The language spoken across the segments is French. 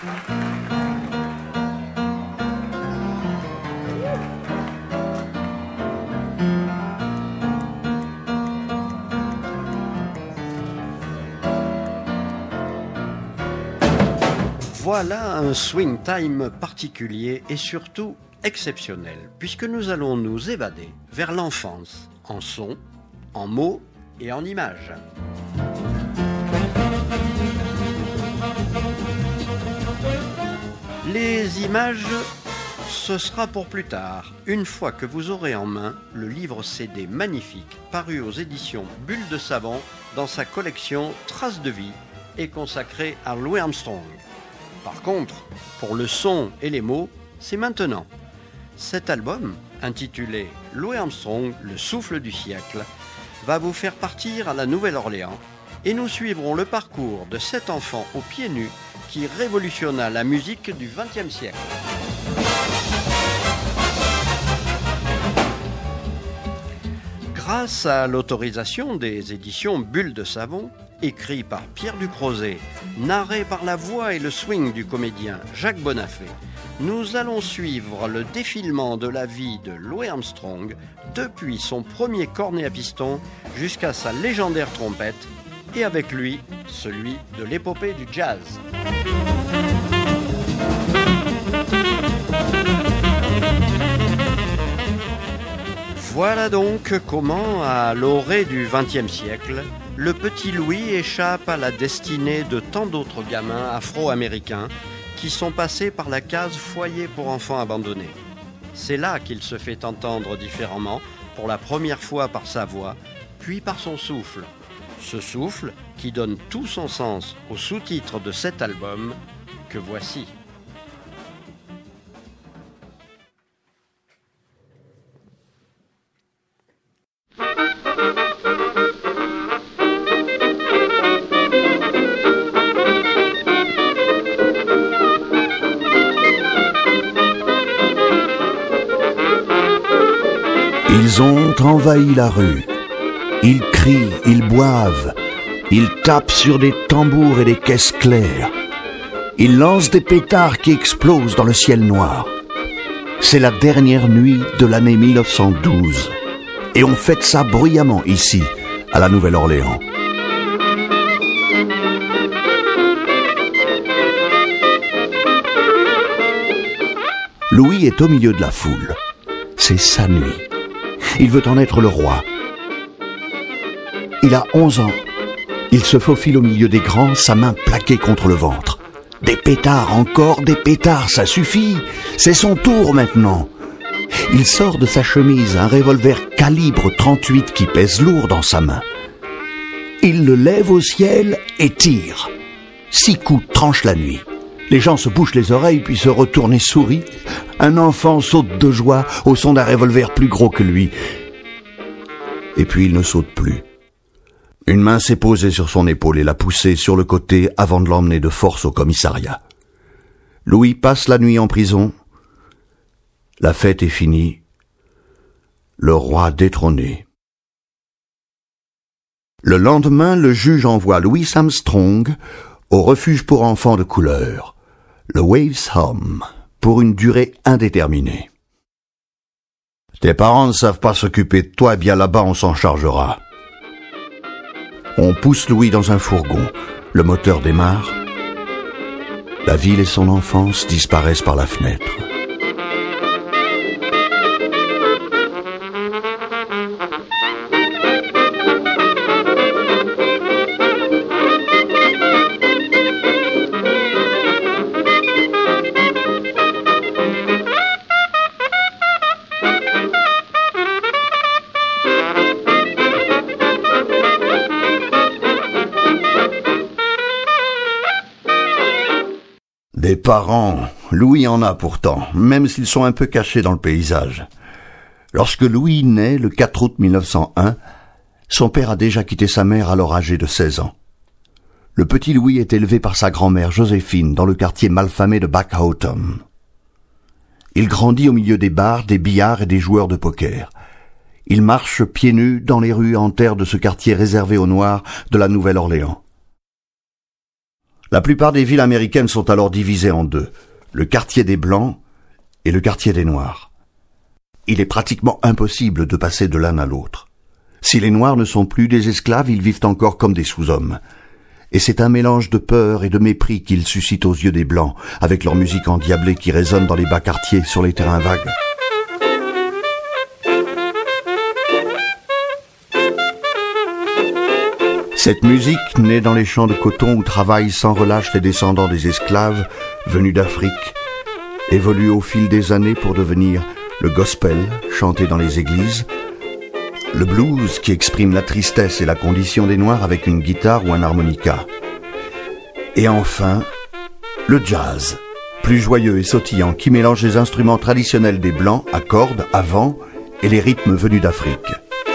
Voilà un swing time particulier et surtout exceptionnel, puisque nous allons nous évader vers l'enfance, en sons, en mots et en images. Les images, ce sera pour plus tard, une fois que vous aurez en main le livre CD magnifique paru aux éditions Bulle de Savon dans sa collection Traces de vie et consacré à Louis Armstrong. Par contre, pour le son et les mots, c'est maintenant. Cet album, intitulé Louis Armstrong, le souffle du siècle, va vous faire partir à la Nouvelle-Orléans et nous suivrons le parcours de cet enfant aux pieds nus qui révolutionna la musique du XXe siècle. Grâce à l'autorisation des éditions Bulle de Savon, écrit par Pierre Ducrozet, narré par la voix et le swing du comédien Jacques Bonafé, nous allons suivre le défilement de la vie de Louis Armstrong depuis son premier cornet à piston jusqu'à sa légendaire trompette et avec lui, celui de l'épopée du jazz. Voilà donc comment, à l'orée du XXe siècle, le petit Louis échappe à la destinée de tant d'autres gamins afro-américains qui sont passés par la case foyer pour enfants abandonnés. C'est là qu'il se fait entendre différemment, pour la première fois par sa voix, puis par son souffle. Ce souffle qui donne tout son sens au sous-titre de cet album que voici. Ils ont envahi la rue. Ils crient, ils boivent. Ils tapent sur des tambours et des caisses claires. Ils lancent des pétards qui explosent dans le ciel noir. C'est la dernière nuit de l'année 1912. Et on fête ça bruyamment ici, à la Nouvelle-Orléans. Louis est au milieu de la foule. C'est sa nuit. Il veut en être le roi. Il a 11 ans. Il se faufile au milieu des grands, sa main plaquée contre le ventre. Des pétards, encore des pétards, ça suffit. C'est son tour maintenant. Il sort de sa chemise un revolver calibre 38 qui pèse lourd dans sa main. Il le lève au ciel et tire. 6 coups tranchent la nuit. Les gens se bouchent les oreilles puis se retournent et sourient. Un enfant saute de joie au son d'un revolver plus gros que lui. Et puis il ne saute plus. Une main s'est posée sur son épaule et l'a poussé sur le côté avant de l'emmener de force au commissariat. Louis passe la nuit en prison. La fête est finie. Le roi détrôné. Le lendemain, le juge envoie Louis Armstrong au refuge pour enfants de couleur, le Waves Home, pour une durée indéterminée. Tes parents ne savent pas s'occuper de toi, et bien là-bas on s'en chargera. On pousse Louis dans un fourgon, le moteur démarre, la ville et son enfance disparaissent par la fenêtre. Des parents, Louis en a pourtant, même s'ils sont un peu cachés dans le paysage. Lorsque Louis naît, le 4 août 1901, son père a déjà quitté sa mère alors âgée de 16 ans. Le petit Louis est élevé par sa grand-mère Joséphine dans le quartier malfamé de Backhaughton. Il grandit au milieu des bars, des billards et des joueurs de poker. Il marche pieds nus dans les rues en terre de ce quartier réservé aux Noirs de la Nouvelle-Orléans. La plupart des villes américaines sont alors divisées en deux, le quartier des Blancs et le quartier des Noirs. Il est pratiquement impossible de passer de l'un à l'autre. Si les Noirs ne sont plus des esclaves, ils vivent encore comme des sous-hommes. Et c'est un mélange de peur et de mépris qu'ils suscitent aux yeux des Blancs, avec leur musique endiablée qui résonne dans les bas quartiers sur les terrains vagues. Cette musique, née dans les champs de coton où travaillent sans relâche les descendants des esclaves venus d'Afrique, évolue au fil des années pour devenir le gospel, chanté dans les églises, le blues qui exprime la tristesse et la condition des Noirs avec une guitare ou un harmonica. Et enfin, le jazz, plus joyeux et sautillant, qui mélange les instruments traditionnels des Blancs à cordes, à vent, et les rythmes venus d'Afrique.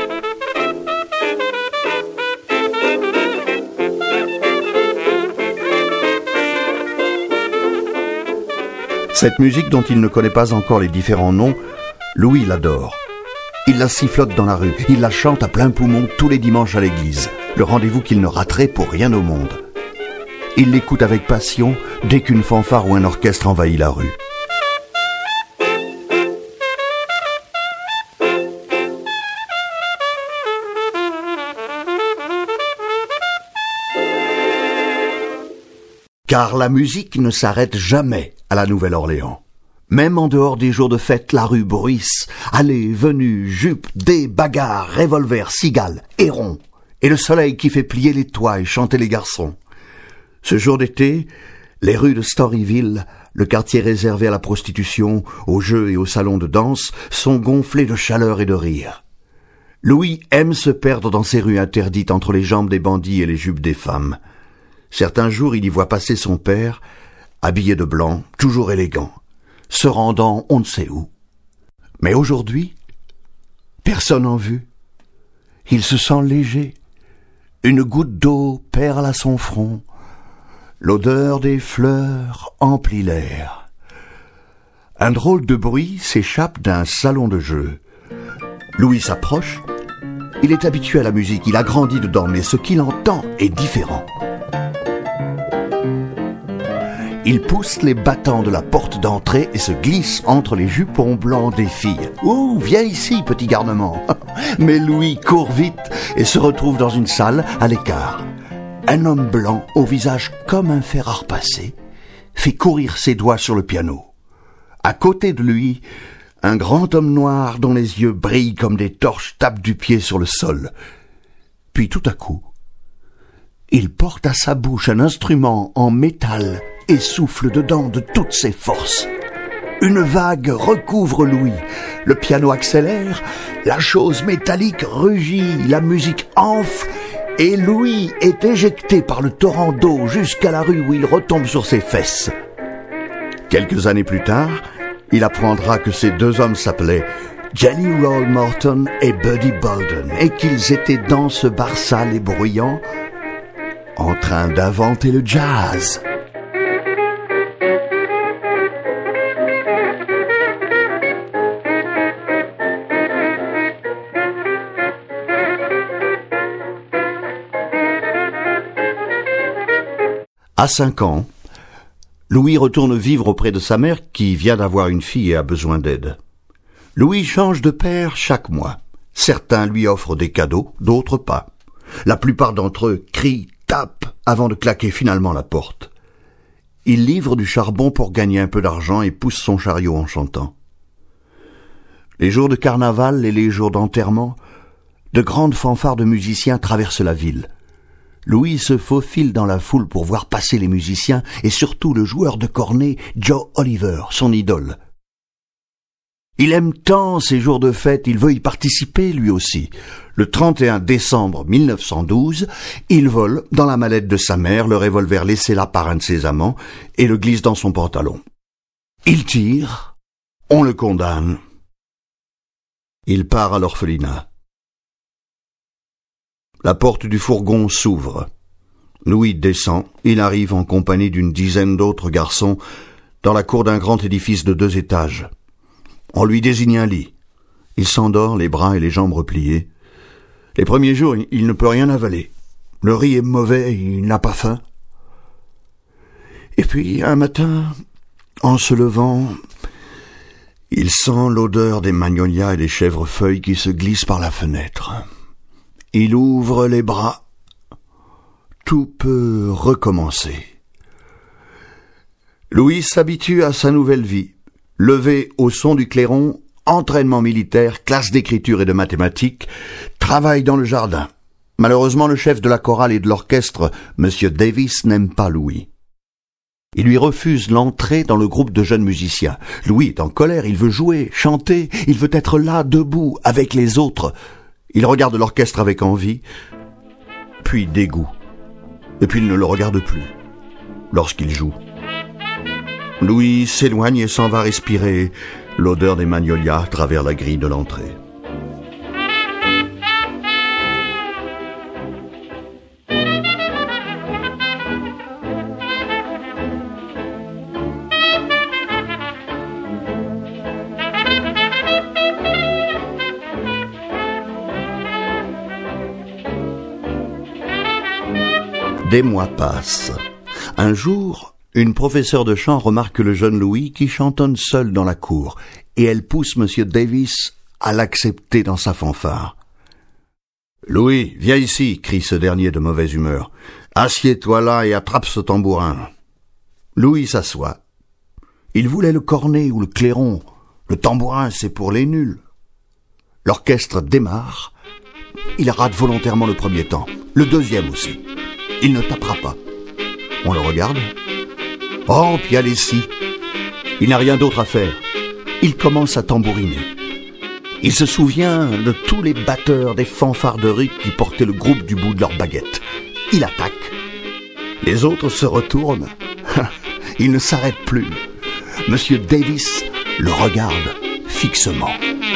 Cette musique dont il ne connaît pas encore les différents noms, Louis l'adore. Il la sifflote dans la rue, il la chante à plein poumon tous les dimanches à l'église, le rendez-vous qu'il ne raterait pour rien au monde. Il l'écoute avec passion dès qu'une fanfare ou un orchestre envahit la rue. Car la musique ne s'arrête jamais à la Nouvelle-Orléans. Même en dehors des jours de fête, la rue bruisse. Allées, venues, jupes, dés, bagarres, revolvers, cigales, hérons. Et le soleil qui fait plier les toits et chanter les garçons. Ce jour d'été, les rues de Storyville, le quartier réservé à la prostitution, aux jeux et aux salons de danse, sont gonflés de chaleur et de rire. Louis aime se perdre dans ces rues interdites entre les jambes des bandits et les jupes des femmes. Certains jours, il y voit passer son père, habillé de blanc, toujours élégant, se rendant on ne sait où. Mais aujourd'hui, personne en vue. Il se sent léger. Une goutte d'eau perle à son front. L'odeur des fleurs emplit l'air. Un drôle de bruit s'échappe d'un salon de jeu. Louis s'approche. Il est habitué à la musique, il a grandi dedans, mais ce qu'il entend est différent. Il pousse les battants de la porte d'entrée et se glisse entre les jupons blancs des filles. « Ouh, viens ici, petit garnement !» Mais Louis court vite et se retrouve dans une salle à l'écart. Un homme blanc, au visage comme un fer à repasser, fait courir ses doigts sur le piano. À côté de lui, un grand homme noir dont les yeux brillent comme des torches tape du pied sur le sol. Puis tout à coup, il porte à sa bouche un instrument en métal et souffle dedans de toutes ses forces. Une vague recouvre Louis. Le piano accélère, la chose métallique rugit, la musique enfle, et Louis est éjecté par le torrent d'eau jusqu'à la rue où il retombe sur ses fesses. Quelques années plus tard, il apprendra que ces deux hommes s'appelaient Jelly Roll Morton et Buddy Bolden, et qu'ils étaient dans ce bar sale et bruyant, en train d'inventer le jazz. À 5 ans, Louis retourne vivre auprès de sa mère qui vient d'avoir une fille et a besoin d'aide. Louis change de père chaque mois. Certains lui offrent des cadeaux, d'autres pas. La plupart d'entre eux crient, tapent avant de claquer finalement la porte. Il livre du charbon pour gagner un peu d'argent et pousse son chariot en chantant. Les jours de carnaval et les jours d'enterrement, de grandes fanfares de musiciens traversent la ville. Louis se faufile dans la foule pour voir passer les musiciens et surtout le joueur de cornet Joe Oliver, son idole. Il aime tant ces jours de fête, il veut y participer lui aussi. Le 31 décembre 1912, il vole dans la mallette de sa mère le revolver laissé là par un de ses amants et le glisse dans son pantalon. Il tire, on le condamne. Il part à l'orphelinat. La porte du fourgon s'ouvre. Louis descend. Il arrive en compagnie d'une dizaine d'autres garçons dans la cour d'un grand édifice de 2 étages. On lui désigne un lit. Il s'endort, les bras et les jambes repliés. Les premiers jours, il ne peut rien avaler. Le riz est mauvais et il n'a pas faim. Et puis, un matin, en se levant, il sent l'odeur des magnolias et des chèvrefeuilles qui se glissent par la fenêtre. Il ouvre les bras. Tout peut recommencer. Louis s'habitue à sa nouvelle vie. Levé au son du clairon, entraînement militaire, classe d'écriture et de mathématiques, travail dans le jardin. Malheureusement, le chef de la chorale et de l'orchestre, M. Davis, n'aime pas Louis. Il lui refuse l'entrée dans le groupe de jeunes musiciens. Louis est en colère, il veut jouer, chanter, il veut être là, debout, avec les autres. Il regarde l'orchestre avec envie, puis dégoût. Et puis il ne le regarde plus, lorsqu'il joue. Louis s'éloigne et s'en va respirer l'odeur des magnolias à travers la grille de l'entrée. Des mois passent. Un jour, une professeure de chant remarque le jeune Louis qui chantonne seul dans la cour, et elle pousse M. Davis à l'accepter dans sa fanfare. « Louis, viens ici !» crie ce dernier de mauvaise humeur. « Assieds-toi là et attrape ce tambourin. » Louis s'assoit. Il voulait le cornet ou le clairon. Le tambourin, c'est pour les nuls. L'orchestre démarre. Il rate volontairement le premier temps, le deuxième aussi. Il ne tapera pas. On le regarde. Oh, Pialessi. Il n'a rien d'autre à faire. Il commence à tambouriner. Il se souvient de tous les batteurs des fanfarderies qui portaient le groupe du bout de leur baguette. Il attaque. Les autres se retournent. Il ne s'arrête plus. Monsieur Davis le regarde fixement.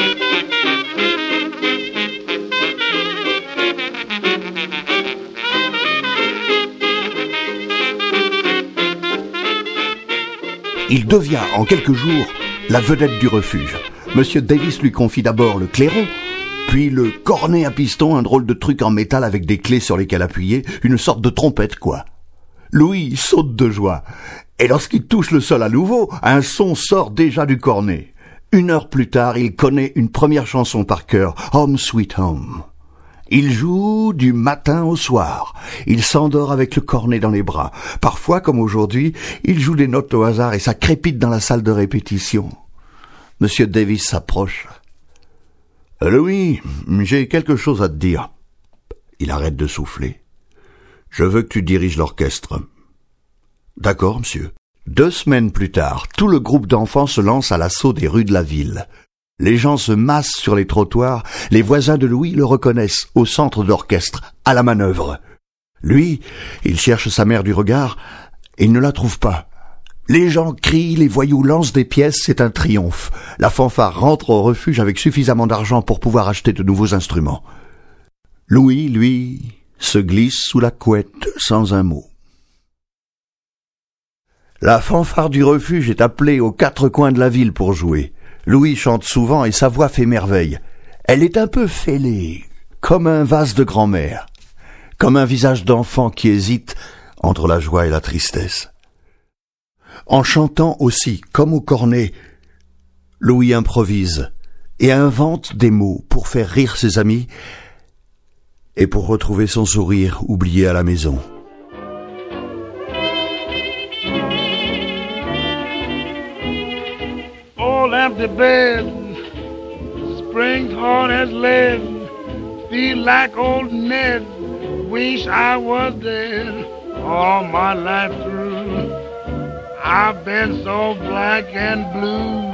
Il devient en quelques jours la vedette du refuge. Monsieur Davis lui confie d'abord le clairon, puis le cornet à piston, un drôle de truc en métal avec des clés sur lesquelles appuyer, une sorte de trompette quoi. Louis saute de joie, et lorsqu'il touche le sol à nouveau, un son sort déjà du cornet. 1 heure plus tard, il connaît une première chanson par cœur, Home Sweet Home. Il joue du matin au soir. Il s'endort avec le cornet dans les bras. Parfois, comme aujourd'hui, il joue des notes au hasard et ça crépite dans la salle de répétition. Monsieur Davis s'approche. « Louis, j'ai quelque chose à te dire. » Il arrête de souffler. « Je veux que tu diriges l'orchestre. »« D'accord, monsieur. » 2 semaines plus tard, tout le groupe d'enfants se lance à l'assaut des rues de la ville. Les gens se massent sur les trottoirs, les voisins de Louis le reconnaissent au centre d'orchestre, à la manœuvre. Lui, il cherche sa mère du regard, et il ne la trouve pas. Les gens crient, les voyous lancent des pièces, c'est un triomphe. La fanfare rentre au refuge avec suffisamment d'argent pour pouvoir acheter de nouveaux instruments. Louis, lui, se glisse sous la couette sans un mot. La fanfare du refuge est appelée aux 4 coins de la ville pour jouer. Louis chante souvent et sa voix fait merveille. Elle est un peu fêlée, comme un vase de grand-mère, comme un visage d'enfant qui hésite entre la joie et la tristesse. En chantant aussi, comme au cornet, Louis improvise et invente des mots pour faire rire ses amis et pour retrouver son sourire oublié à la maison. Old empty bed, spring's hard as lead, feel like old Ned, wish I was dead. All my life through, I've been so black and blue.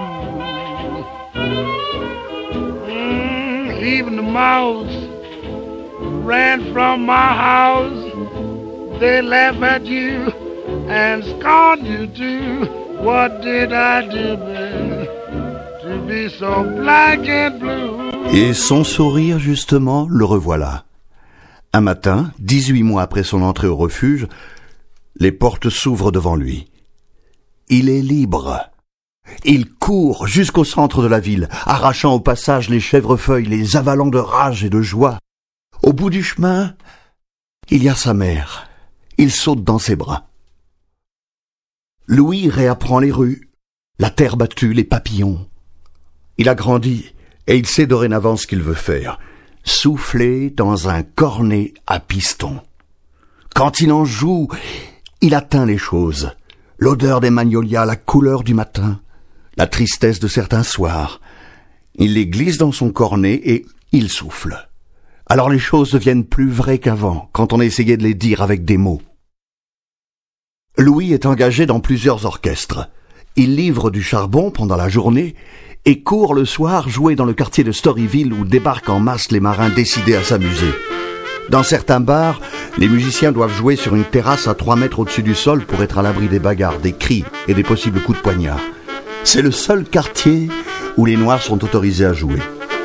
Even the mouse ran from my house, they laugh at you and scorn you too. What did I do then to be so black and blue? Et son sourire, justement, le revoilà. Un matin, 18 mois après son entrée au refuge, les portes s'ouvrent devant lui. Il est libre. Il court jusqu'au centre de la ville, arrachant au passage les chèvrefeuilles, les avalant de rage et de joie. Au bout du chemin, il y a sa mère. Il saute dans ses bras. Louis réapprend les rues, la terre battue, les papillons. Il a grandi et il sait dorénavant ce qu'il veut faire. Souffler dans un cornet à piston. Quand il en joue, il atteint les choses. L'odeur des magnolias, la couleur du matin, la tristesse de certains soirs. Il les glisse dans son cornet et il souffle. Alors les choses deviennent plus vraies qu'avant, quand on essayait de les dire avec des mots. Louis est engagé dans plusieurs orchestres. Il livre du charbon pendant la journée et court le soir jouer dans le quartier de Storyville où débarquent en masse les marins décidés à s'amuser. Dans certains bars, les musiciens doivent jouer sur une terrasse à 3 mètres au-dessus du sol pour être à l'abri des bagarres, des cris et des possibles coups de poignard. C'est le seul quartier où les Noirs sont autorisés à jouer.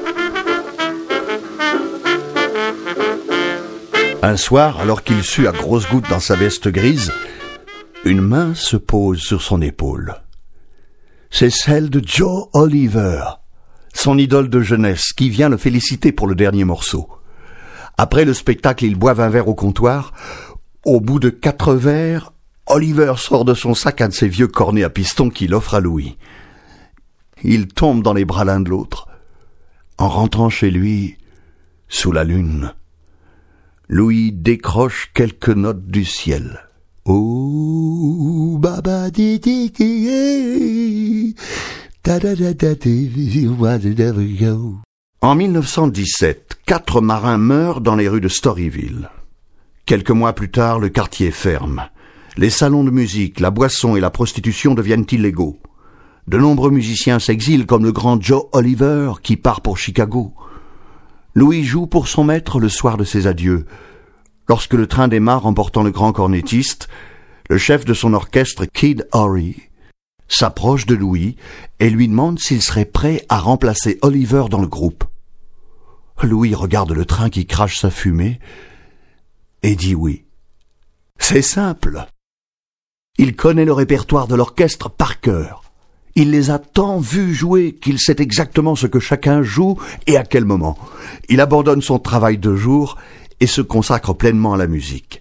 Un soir, alors qu'il sue à grosses gouttes dans sa veste grise, une main se pose sur son épaule. C'est celle de Joe Oliver, son idole de jeunesse, qui vient le féliciter pour le dernier morceau. Après le spectacle, ils boivent un verre au comptoir. Au bout de 4 verres, Oliver sort de son sac un de ses vieux cornets à piston qu'il offre à Louis. Ils tombent dans les bras l'un de l'autre. En rentrant chez lui, sous la lune, Louis décroche quelques notes du ciel. Oh, baba di di di, da da da da di. En 1917, 4 marins meurent dans les rues de Storyville. Quelques mois plus tard, le quartier ferme. Les salons de musique, la boisson et la prostitution deviennent illégaux. De nombreux musiciens s'exilent comme le grand Joe Oliver qui part pour Chicago. Louis joue pour son maître le soir de ses adieux. Lorsque le train démarre emportant le grand cornettiste, le chef de son orchestre, Kid Ory, s'approche de Louis et lui demande s'il serait prêt à remplacer Oliver dans le groupe. Louis regarde le train qui crache sa fumée et dit oui. C'est simple. Il connaît le répertoire de l'orchestre par cœur. Il les a tant vus jouer qu'il sait exactement ce que chacun joue et à quel moment. Il abandonne son travail de jour et se consacre pleinement à la musique.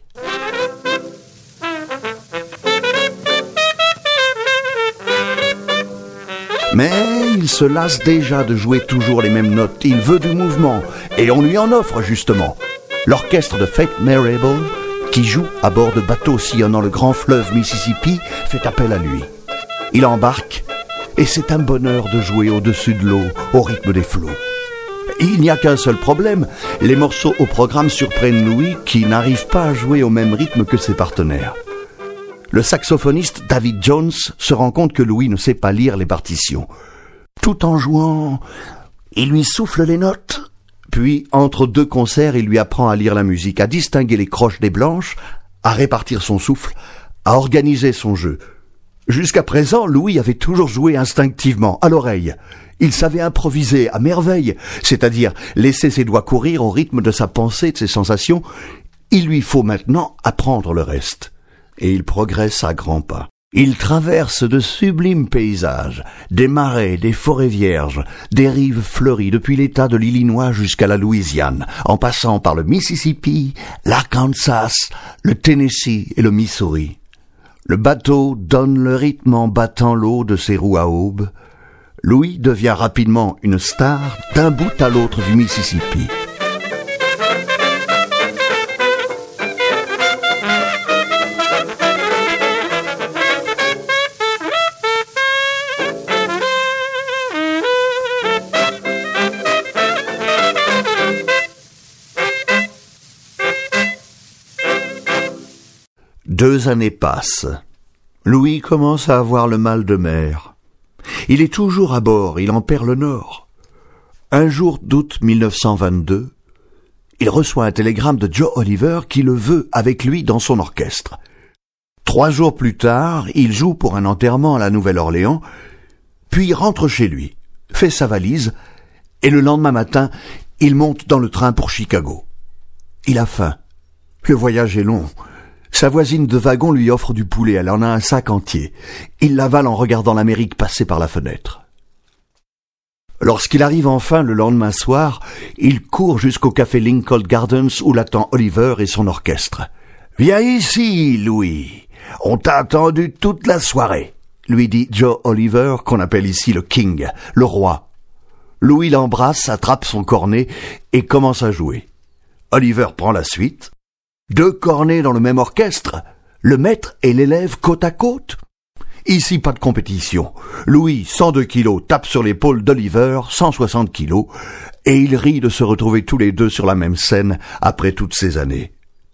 Mais il se lasse déjà de jouer toujours les mêmes notes. Il veut du mouvement, et on lui en offre justement. L'orchestre de Faith Marable, qui joue à bord de bateaux sillonnant le grand fleuve Mississippi, fait appel à lui. Il embarque, et c'est un bonheur de jouer au-dessus de l'eau, au rythme des flots. Il n'y a qu'un seul problème, les morceaux au programme surprennent Louis qui n'arrive pas à jouer au même rythme que ses partenaires. Le saxophoniste David Jones se rend compte que Louis ne sait pas lire les partitions. Tout en jouant, il lui souffle les notes, puis entre 2 concerts, il lui apprend à lire la musique, à distinguer les croches des blanches, à répartir son souffle, à organiser son jeu. Jusqu'à présent, Louis avait toujours joué instinctivement, à l'oreille. Il savait improviser à merveille, c'est-à-dire laisser ses doigts courir au rythme de sa pensée, de ses sensations. Il lui faut maintenant apprendre le reste. Et il progresse à grands pas. Il traverse de sublimes paysages, des marais, des forêts vierges, des rives fleuries depuis l'État de l'Illinois jusqu'à la Louisiane, en passant par le Mississippi, l'Arkansas, le Tennessee et le Missouri. Le bateau donne le rythme en battant l'eau de ses roues à aubes. Louis devient rapidement une star d'un bout à l'autre du Mississippi. Deux années passent. Louis commence à avoir le mal de mer. Il est toujours à bord, il en perd le nord. Un jour d'août 1922, il reçoit un télégramme de Joe Oliver qui le veut avec lui dans son orchestre. 3 jours plus tard, il joue pour un enterrement à la Nouvelle-Orléans, puis rentre chez lui, fait sa valise, et le lendemain matin, il monte dans le train pour Chicago. Il a faim. Le voyage est long. Sa voisine de wagon lui offre du poulet, elle en a un sac entier. Il l'avale en regardant l'Amérique passer par la fenêtre. Lorsqu'il arrive enfin le lendemain soir, il court jusqu'au café Lincoln Gardens où l'attend Oliver et son orchestre. « Viens ici, Louis. On t'a attendu toute la soirée, lui dit Joe Oliver, qu'on appelle ici le King, le roi. Louis l'embrasse, attrape son cornet et commence à jouer. Oliver prend la suite. 2 cornets dans le même orchestre, le maître et l'élève côte à côte. Ici, pas de compétition. Louis, 102 kilos, tape sur l'épaule d'Oliver, 160 kilos, et ils rient de se retrouver tous les deux sur la même scène après toutes ces années.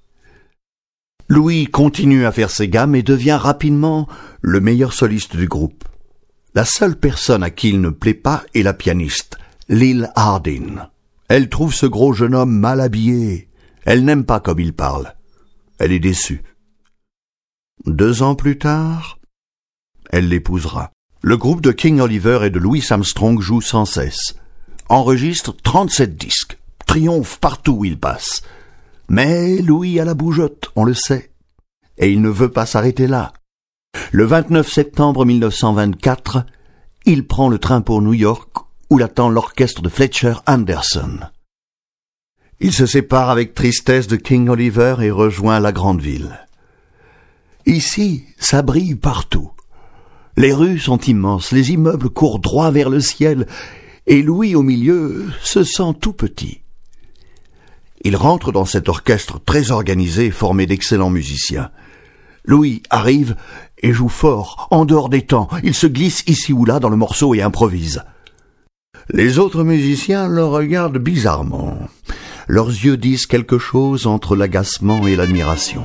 Louis continue à faire ses gammes et devient rapidement le meilleur soliste du groupe. La seule personne à qui il ne plaît pas est la pianiste, Lil Hardin. Elle trouve ce gros jeune homme mal habillé. Elle n'aime pas comme il parle. Elle est déçue. 2 ans plus tard, elle l'épousera. Le groupe de King Oliver et de Louis Armstrong joue sans cesse. Enregistre 37 disques. Triomphe partout où il passe. Mais Louis a la bougeotte, on le sait. Et il ne veut pas s'arrêter là. Le 29 septembre 1924, il prend le train pour New York, où l'attend l'orchestre de Fletcher Anderson. Il se sépare avec tristesse de King Oliver et rejoint la grande ville. Ici, ça brille partout. Les rues sont immenses, les immeubles courent droit vers le ciel, et Louis, au milieu, se sent tout petit. Il rentre dans cet orchestre très organisé, formé d'excellents musiciens. Louis arrive et joue fort, en dehors des temps. Il se glisse ici ou là dans le morceau et improvise. Les autres musiciens le regardent bizarrement. Leurs yeux disent quelque chose entre l'agacement et l'admiration.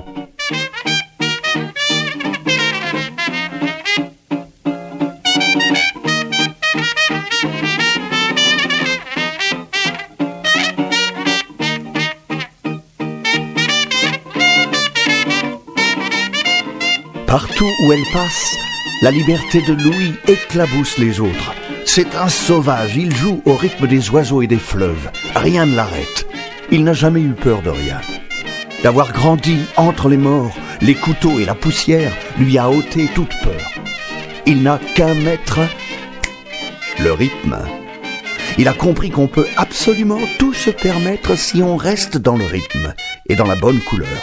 Partout où elle passe, la liberté de Louis éclabousse les autres. C'est un sauvage, il joue au rythme des oiseaux et des fleuves. Rien ne l'arrête. Il n'a jamais eu peur de rien. D'avoir grandi entre les morts, les couteaux et la poussière lui a ôté toute peur. Il n'a qu'un maître, le rythme. Il a compris qu'on peut absolument tout se permettre si on reste dans le rythme et dans la bonne couleur.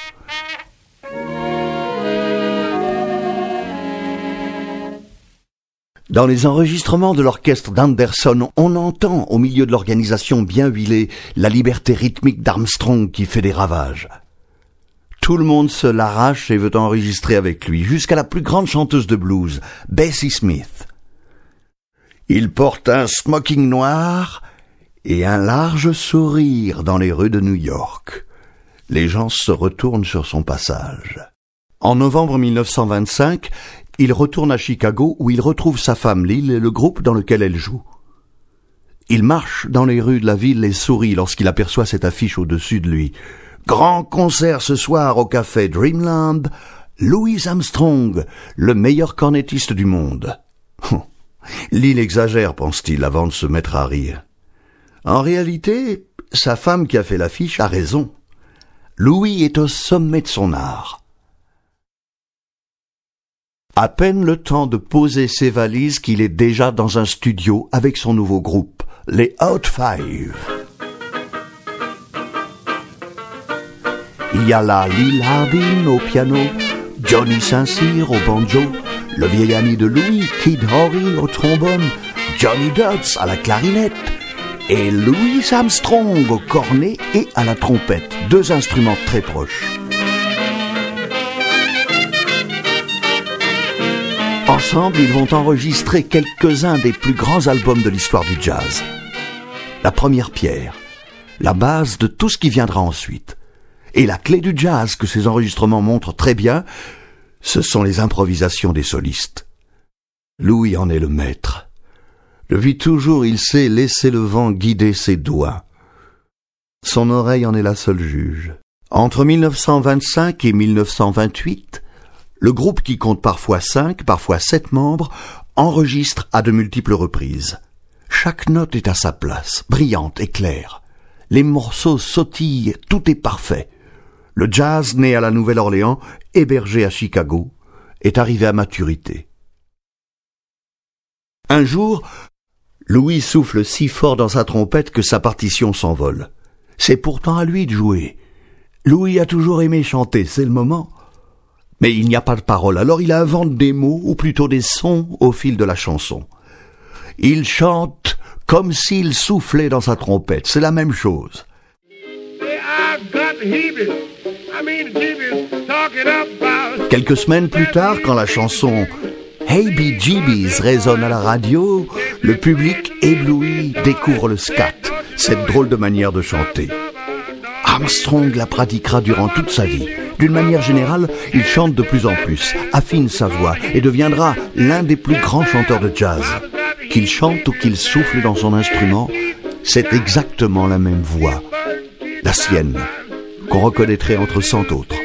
Dans les enregistrements de l'orchestre d'Anderson, on entend, au milieu de l'organisation bien huilée, la liberté rythmique d'Armstrong qui fait des ravages. Tout le monde se l'arrache et veut enregistrer avec lui, jusqu'à la plus grande chanteuse de blues, Bessie Smith. Il porte un smoking noir et un large sourire dans les rues de New York. Les gens se retournent sur son passage. En novembre 1925, il retourne à Chicago où il retrouve sa femme Lil et le groupe dans lequel elle joue. Il marche dans les rues de la ville et sourit lorsqu'il aperçoit cette affiche au-dessus de lui. Grand concert ce soir au café Dreamland, Louis Armstrong, le meilleur cornettiste du monde. Lil exagère, pense-t-il, avant de se mettre à rire. En réalité, sa femme qui a fait l'affiche a raison. Louis est au sommet de son art. À peine le temps de poser ses valises qu'il est déjà dans un studio avec son nouveau groupe, les Hot Five. Il y a là Lil Hardin au piano, Johnny Saint-Cyr au banjo, le vieil ami de Louis, Kid Ory au trombone, Johnny Dodds à la clarinette et Louis Armstrong au cornet et à la trompette, 2 instruments très proches. Ensemble, ils vont enregistrer quelques-uns des plus grands albums de l'histoire du jazz. La première pierre, la base de tout ce qui viendra ensuite. Et la clé du jazz que ces enregistrements montrent très bien, ce sont les improvisations des solistes. Louis en est le maître. Depuis toujours, il sait laisser le vent guider ses doigts. Son oreille en est la seule juge. Entre 1925 et 1928, le groupe, qui compte parfois 5, parfois 7 membres, enregistre à de multiples reprises. Chaque note est à sa place, brillante et claire. Les morceaux sautillent, tout est parfait. Le jazz, né à la Nouvelle-Orléans, hébergé à Chicago, est arrivé à maturité. Un jour, Louis souffle si fort dans sa trompette que sa partition s'envole. C'est pourtant à lui de jouer. Louis a toujours aimé chanter, c'est le moment. Mais il n'y a pas de paroles, alors il invente des mots, ou plutôt des sons, au fil de la chanson. Il chante comme s'il soufflait dans sa trompette, c'est la même chose. Quelques semaines plus tard, quand la chanson Hey Bee Geebies résonne à la radio, le public ébloui découvre le scat, cette drôle de manière de chanter. Armstrong la pratiquera durant toute sa vie. D'une manière générale, il chante de plus en plus, affine sa voix et deviendra l'un des plus grands chanteurs de jazz. Qu'il chante ou qu'il souffle dans son instrument, c'est exactement la même voix, la sienne, qu'on reconnaîtrait entre 100 autres.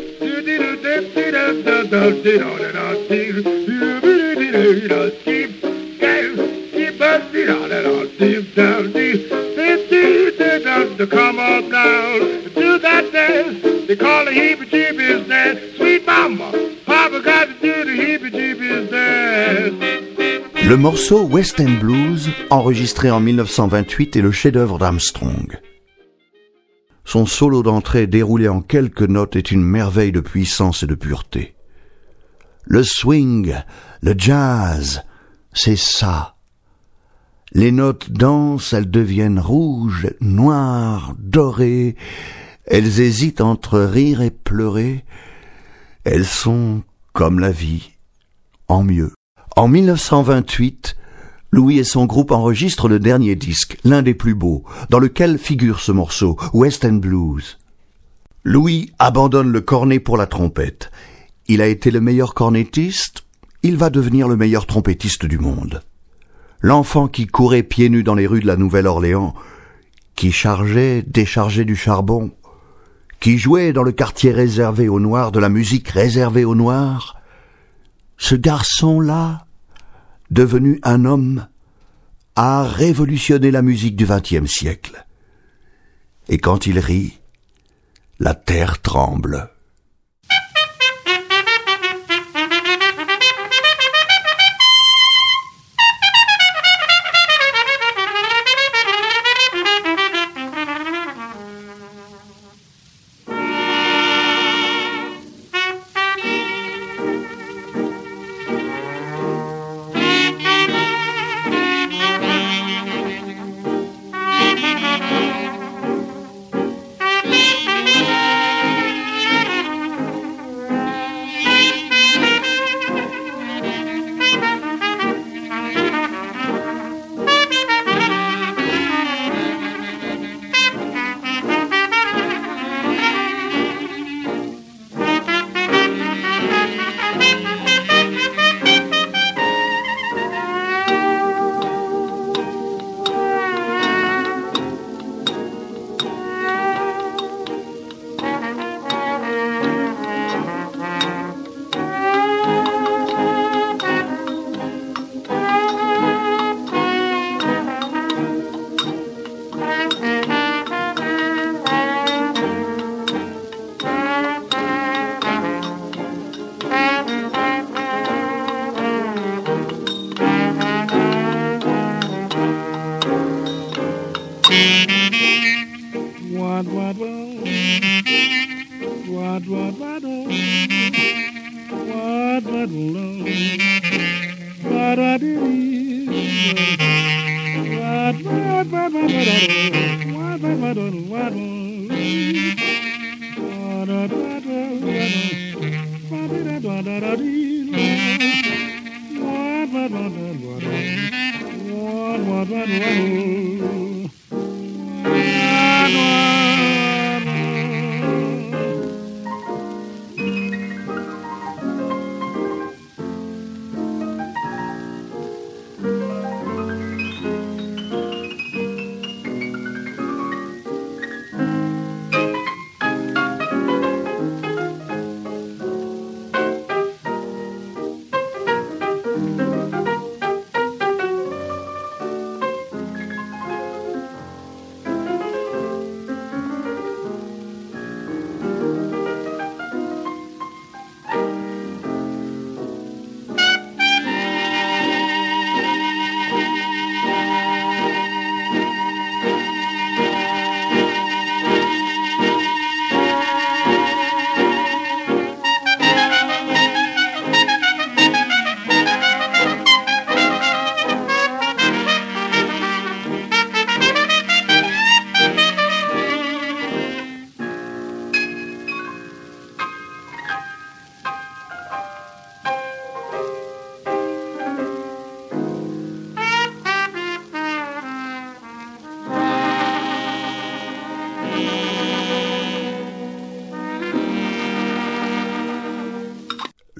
Come on down, do that dance. They call it heebie-jeebies dance. Sweet mama, Papa got to do the heebie-jeebies dance. Le morceau West End Blues, enregistré en 1928, est le chef-d'œuvre d'Armstrong. Son solo d'entrée déroulé en quelques notes est une merveille de puissance et de pureté. Le swing, le jazz, c'est ça. Les notes dansent, elles deviennent rouges, noires, dorées. Elles hésitent entre rire et pleurer. Elles sont comme la vie, en mieux. En 1928, Louis et son groupe enregistrent le dernier disque, l'un des plus beaux, dans lequel figure ce morceau, West End Blues. Louis abandonne le cornet pour la trompette. Il a été le meilleur cornettiste, il va devenir le meilleur trompettiste du monde. L'enfant qui courait pieds nus dans les rues de la Nouvelle-Orléans, qui chargeait, déchargeait du charbon, qui jouait dans le quartier réservé aux Noirs de la musique réservée aux Noirs, ce garçon-là, devenu un homme, a révolutionné la musique du XXe siècle. Et quand il rit, la terre tremble.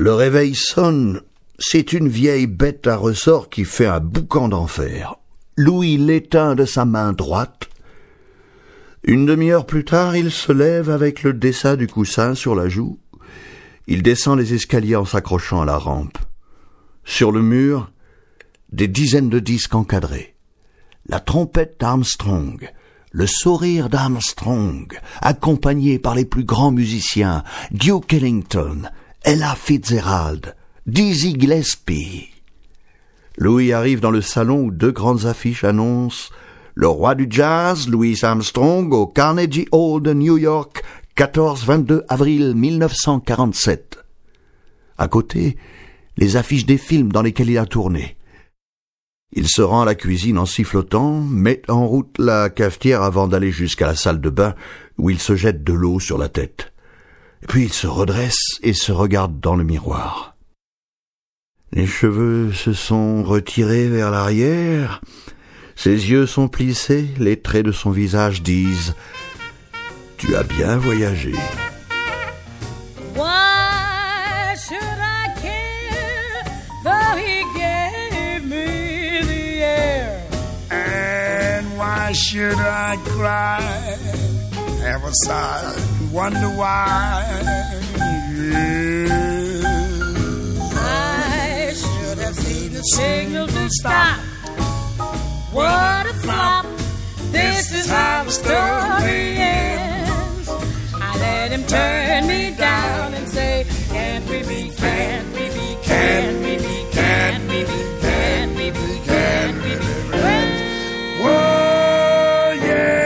Le réveil sonne. C'est une vieille bête à ressort qui fait un boucan d'enfer. Louis l'éteint de sa main droite. Une demi-heure plus tard, il se lève avec le dessin du coussin sur la joue. Il descend les escaliers en s'accrochant à la rampe. Sur le mur, des dizaines de disques encadrés. La trompette d'Armstrong, le sourire d'Armstrong, accompagné par les plus grands musiciens, Duke Ellington, Ella Fitzgerald, Dizzy Gillespie. Louis arrive dans le salon où deux grandes affiches annoncent « Le roi du jazz, Louis Armstrong, au Carnegie Hall de New York, 14-22 avril 1947 ». À côté, les affiches des films dans lesquels il a tourné. Il se rend à la cuisine en sifflotant, met en route la cafetière avant d'aller jusqu'à la salle de bain où il se jette de l'eau sur la tête. Et puis il se redresse et se regarde dans le miroir. Les cheveux se sont retirés vers l'arrière, ses yeux sont plissés, les traits de son visage disent « Tu as bien voyagé ». Why should I care, though he gave me the air? And why should I cry, have a sigh, wonder why? Yeah. I should have seen the signal to stop. What a flop, this is how the story ends. I let him turn me down and say, can't we be, can't we be, can't we be, can't we be, can't we be, can't we be friends? Whoa, yes.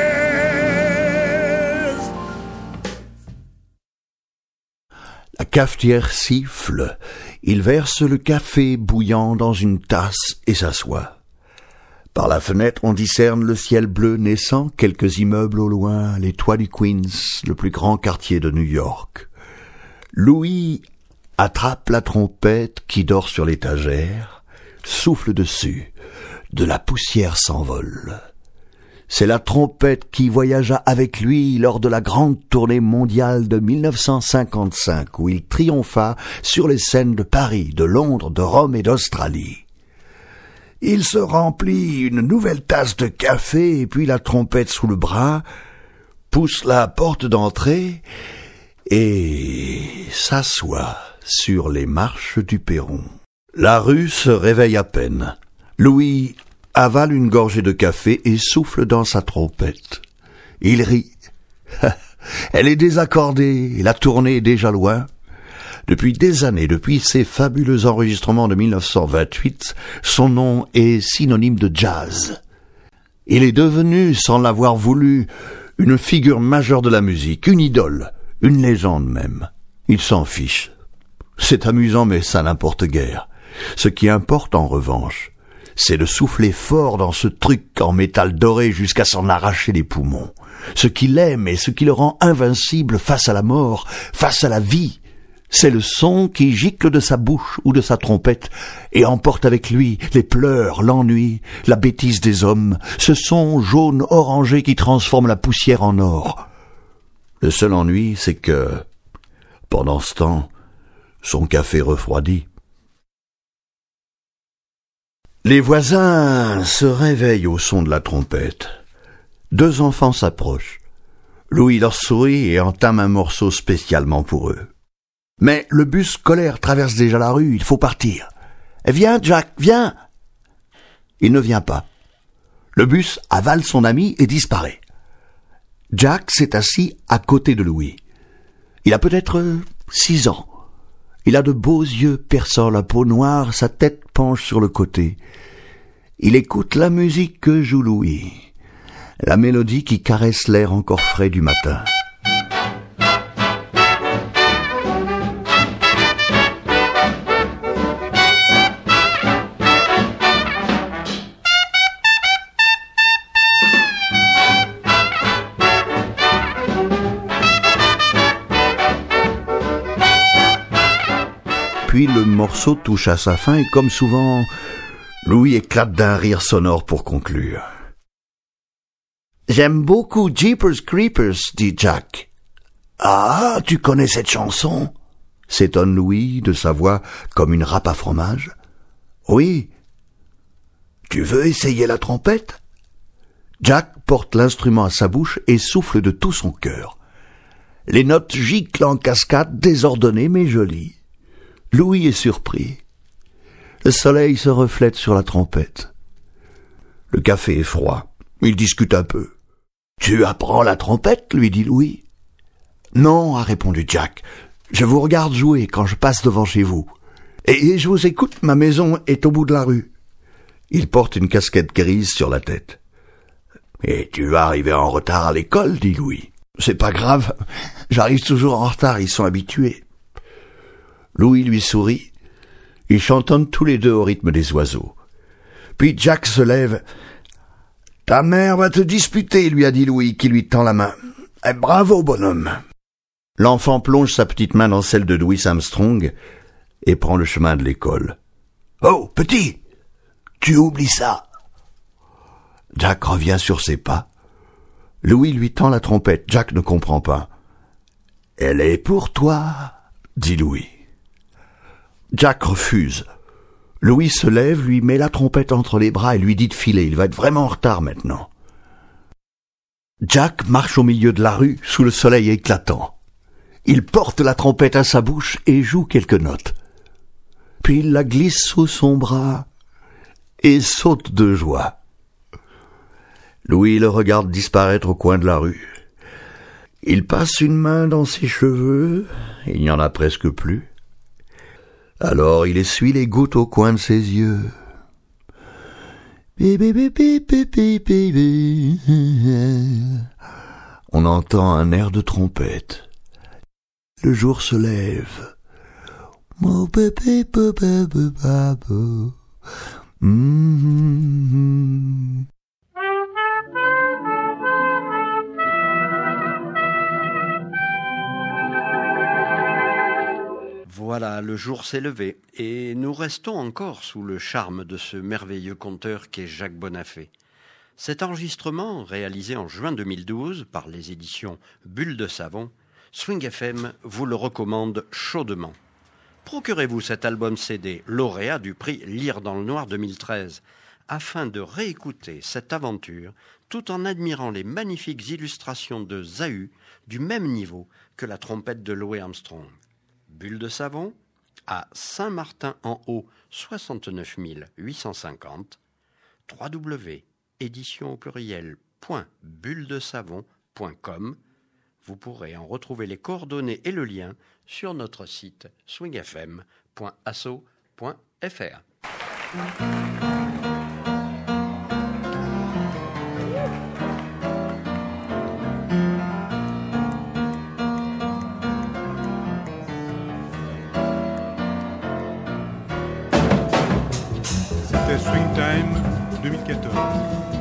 La cafetière siffle. Il verse le café bouillant dans une tasse et s'assoit. Par la fenêtre, on discerne le ciel bleu naissant, quelques immeubles au loin, les toits du Queens, le plus grand quartier de New York. Louis attrape la trompette qui dort sur l'étagère, souffle dessus. De la poussière s'envole. C'est la trompette qui voyagea avec lui lors de la grande tournée mondiale de 1955, où il triompha sur les scènes de Paris, de Londres, de Rome et d'Australie. Il se remplit une nouvelle tasse de café et puis la trompette sous le bras, pousse la porte d'entrée et s'assoit sur les marches du perron. La rue se réveille à peine. Louis avale une gorgée de café et souffle dans sa trompette. Il rit. Elle est désaccordée, la tournée est déjà loin. Depuis des années, depuis ses fabuleux enregistrements de 1928, son nom est synonyme de jazz. Il est devenu, sans l'avoir voulu, une figure majeure de la musique, une idole, une légende même. Il s'en fiche. C'est amusant, mais ça n'importe guère. Ce qui importe, en revanche, c'est de souffler fort dans ce truc en métal doré jusqu'à s'en arracher les poumons. Ce qu'il aime et ce qui le rend invincible face à la mort, face à la vie, c'est le son qui gicle de sa bouche ou de sa trompette et emporte avec lui les pleurs, l'ennui, la bêtise des hommes, ce son jaune orangé qui transforme la poussière en or. Le seul ennui, c'est que, pendant ce temps, son café refroidit. Les voisins se réveillent au son de la trompette. Deux enfants s'approchent. Louis leur sourit et entame un morceau spécialement pour eux. Mais le bus scolaire traverse déjà la rue, il faut partir. « Viens, Jack, viens !» Il ne vient pas. Le bus avale son ami et disparaît. Jack s'est assis à côté de Louis. Il a peut-être 6 ans. Il a de beaux yeux perçants, la peau noire, sa tête penche sur le côté. Il écoute la musique que joue Louis, la mélodie qui caresse l'air encore frais du matin. Puis le morceau touche à sa fin et comme souvent, Louis éclate d'un rire sonore pour conclure. « J'aime beaucoup Jeepers Creepers, dit Jack. »« Ah, tu connais cette chanson ? s'étonne Louis de sa voix comme une râpe à fromage. Oui. Tu veux essayer la trompette? Jack porte l'instrument à sa bouche et souffle de tout son cœur. Les notes giclent en cascade, désordonnées mais jolies. Louis est surpris. Le soleil se reflète sur la trompette. Le café est froid. Il discute un peu. « Tu apprends la trompette ?» lui dit Louis. « Non, » a répondu Jack. « Je vous regarde jouer quand je passe devant chez vous. Et je vous écoute, ma maison est au bout de la rue. » Il porte une casquette grise sur la tête. « Et tu vas arriver en retard à l'école ?» dit Louis. « C'est pas grave, j'arrive toujours en retard, ils sont habitués. » Louis lui sourit. Ils chantonnent tous les deux au rythme des oiseaux. Puis Jack se lève. « Ta mère va te disputer, » lui a dit Louis, qui lui tend la main. « Bravo, bonhomme !» L'enfant plonge sa petite main dans celle de Louis Armstrong et prend le chemin de l'école. « Oh, petit, tu oublies ça !» Jack revient sur ses pas. Louis lui tend la trompette. Jack ne comprend pas. « Elle est pour toi !» dit Louis. Jack refuse. Louis se lève, lui met la trompette entre les bras et lui dit de filer. Il va être vraiment en retard maintenant. Jack marche au milieu de la rue sous le soleil éclatant. Il porte la trompette à sa bouche et joue quelques notes. Puis il la glisse sous son bras et saute de joie. Louis le regarde disparaître au coin de la rue. Il passe une main dans ses cheveux, il n'y en a presque plus. Alors il essuie les gouttes au coin de ses yeux. On entend un air de trompette. Le jour se lève. Voilà, le jour s'est levé et nous restons encore sous le charme de ce merveilleux conteur qu'est Jacques Bonafé. Cet enregistrement, réalisé en juin 2012 par les éditions Bulle de Savon, Swing FM vous le recommande chaudement. Procurez-vous cet album CD, lauréat du prix Lire dans le Noir 2013, afin de réécouter cette aventure tout en admirant les magnifiques illustrations de Zahut du même niveau que la trompette de Louis Armstrong. Bulle de Savon, à Saint-Martin-en-Haut, 69 850, www.édition.bulledesavon.com. Vous pourrez en retrouver les coordonnées et le lien sur notre site swingfm.asso.fr. C'était Swing Time 2014.